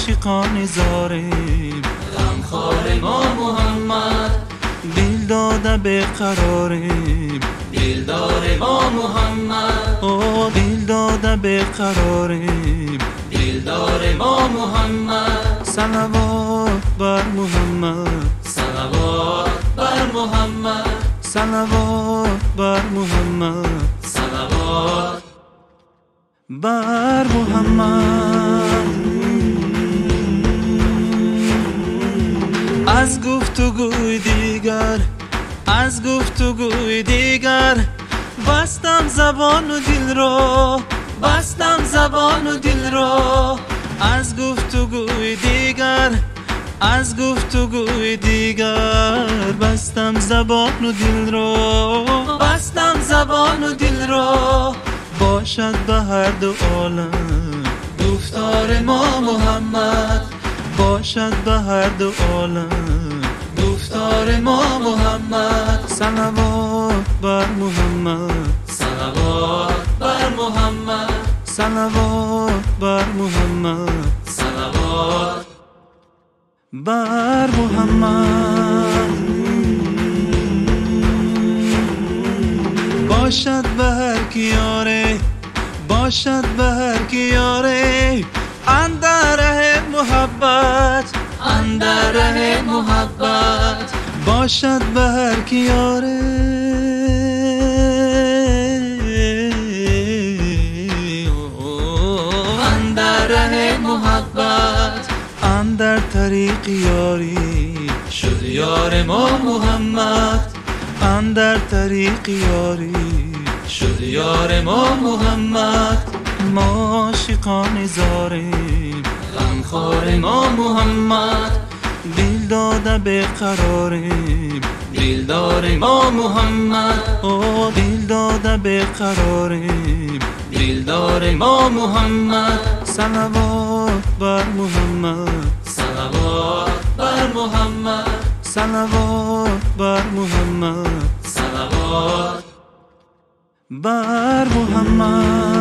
عاشقان زاریم، غمخوار ما محمد. دل داده بیقراریم، دلدار ما محمد. او دل داده بیقراریم، دلدار ما محمد. صلوات بر محمد، صلوات بر محمد. صلوات بر محمد، صلوات بر محمد. از گفتگوی دیگر، از گفتگوی دیگر بستم زبان و دل را، بستم زبان و دل را. از گفتگوی دیگر، از گفتگوی دیگر بستم زبان و دل را، بستم زبان و دل را. باشد به هر دو عالم گفتار ما محمد. باشد به هر دو عالم گفتار ما محمد. صلوات بر محمد، صلوات بر محمد. صلوات بر محمد، صلوات بر محمد. باشد به هر کیاره، باشد به هر کیاره اندر ره محبت، اندر ره محبت. باشد به هر کیاره اندر ره محبت. اندر طریق یاری شد یار ما محمد. اندر طریق یاری شد یار ما محمد. ما عاشقان زاریم، غمخوار ما محمد. دل داده بیقراریم، دلدار ما محمد. او دل داده بیقراریم، دلدار ما محمد. صلوات بر محمد، صلوات بر محمد. صلوات بر محمد، صلوات بر محمد.